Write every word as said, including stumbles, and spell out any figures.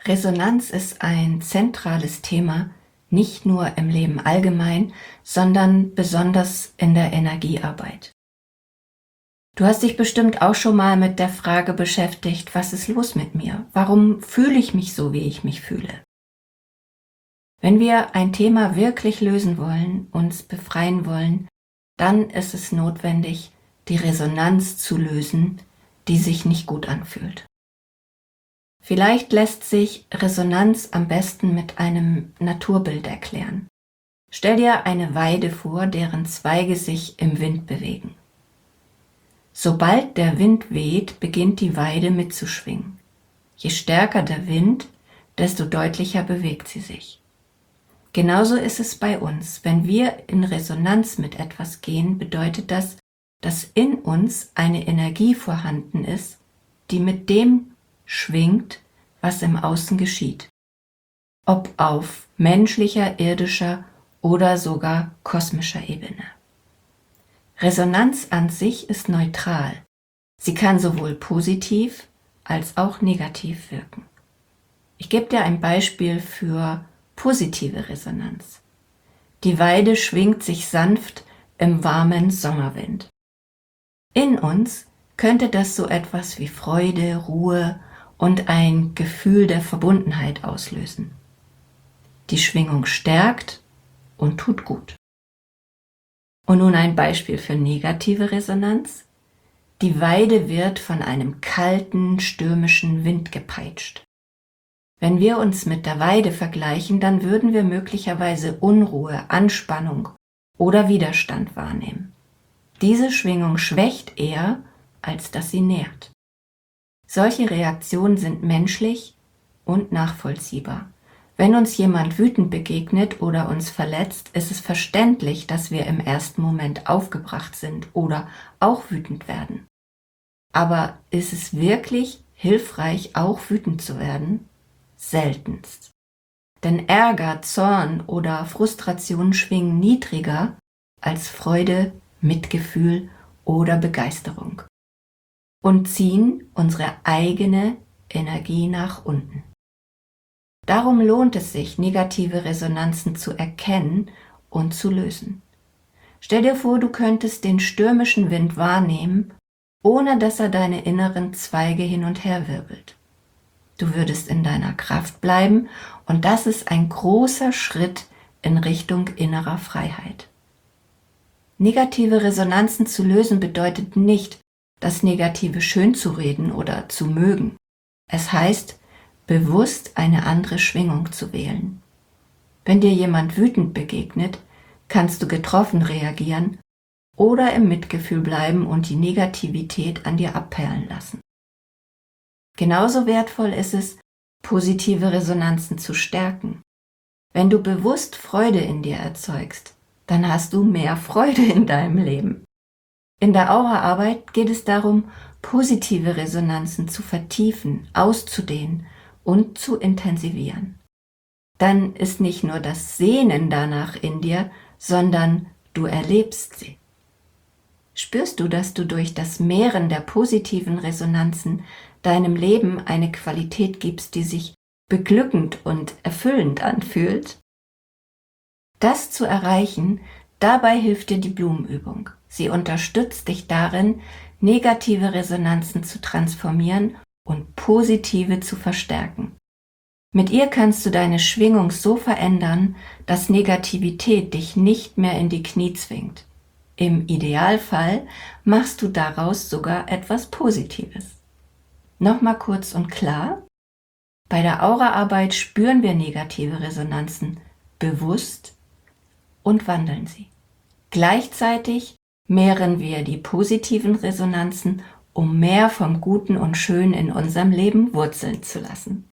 Resonanz ist ein zentrales Thema, nicht nur im Leben allgemein, sondern besonders in der Energiearbeit. Du hast dich bestimmt auch schon mal mit der Frage beschäftigt, was ist los mit mir? Warum fühle ich mich so, wie ich mich fühle? Wenn wir ein Thema wirklich lösen wollen, uns befreien wollen, dann ist es notwendig, die Resonanz zu lösen, die sich nicht gut anfühlt. Vielleicht lässt sich Resonanz am besten mit einem Naturbild erklären. Stell dir eine Weide vor, deren Zweige sich im Wind bewegen. Sobald der Wind weht, beginnt die Weide mitzuschwingen. Je stärker der Wind, desto deutlicher bewegt sie sich. Genauso ist es bei uns. Wenn wir in Resonanz mit etwas gehen, bedeutet das, dass in uns eine Energie vorhanden ist, die mit dem schwingt, was im Außen geschieht. Ob auf menschlicher, irdischer oder sogar kosmischer Ebene. Resonanz an sich ist neutral. Sie kann sowohl positiv als auch negativ wirken. Ich gebe dir ein Beispiel für positive Resonanz. Die Weide schwingt sich sanft im warmen Sommerwind. In uns könnte das so etwas wie Freude, Ruhe und ein Gefühl der Verbundenheit auslösen. Die Schwingung stärkt und tut gut. Und nun ein Beispiel für negative Resonanz. Die Weide wird von einem kalten, stürmischen Wind gepeitscht. Wenn wir uns mit der Weide vergleichen, dann würden wir möglicherweise Unruhe, Anspannung oder Widerstand wahrnehmen. Diese Schwingung schwächt eher, als dass sie nährt. Solche Reaktionen sind menschlich und nachvollziehbar. Wenn uns jemand wütend begegnet oder uns verletzt, ist es verständlich, dass wir im ersten Moment aufgebracht sind oder auch wütend werden. Aber ist es wirklich hilfreich, auch wütend zu werden? Seltenst. Denn Ärger, Zorn oder Frustration schwingen niedriger als Freude, Mitgefühl oder Begeisterung und ziehen unsere eigene Energie nach unten. Darum lohnt es sich, negative Resonanzen zu erkennen und zu lösen. Stell dir vor, du könntest den stürmischen Wind wahrnehmen, ohne dass er deine inneren Zweige hin und her wirbelt. Du würdest in deiner Kraft bleiben und das ist ein großer Schritt in Richtung innerer Freiheit. Negative Resonanzen zu lösen bedeutet nicht, das Negative schön zu reden oder zu mögen. Es heißt, bewusst eine andere Schwingung zu wählen. Wenn dir jemand wütend begegnet, kannst du getroffen reagieren oder im Mitgefühl bleiben und die Negativität an dir abperlen lassen. Genauso wertvoll ist es, positive Resonanzen zu stärken. Wenn du bewusst Freude in dir erzeugst, dann hast du mehr Freude in deinem Leben. In der Auraarbeit geht es darum, positive Resonanzen zu vertiefen, auszudehnen und zu intensivieren. Dann ist nicht nur das Sehnen danach in dir, sondern du erlebst sie. Spürst du, dass du durch das Mehren der positiven Resonanzen deinem Leben eine Qualität gibst, die sich beglückend und erfüllend anfühlt? Das zu erreichen, dabei hilft dir die Blumenübung. Sie unterstützt dich darin, negative Resonanzen zu transformieren und positive zu verstärken. Mit ihr kannst du deine Schwingung so verändern, dass Negativität dich nicht mehr in die Knie zwingt. Im Idealfall machst du daraus sogar etwas Positives. Nochmal kurz und klar: Bei der Auraarbeit spüren wir negative Resonanzen bewusst und wandeln sie. Gleichzeitig mehren wir die positiven Resonanzen, um mehr vom Guten und Schönen in unserem Leben wurzeln zu lassen.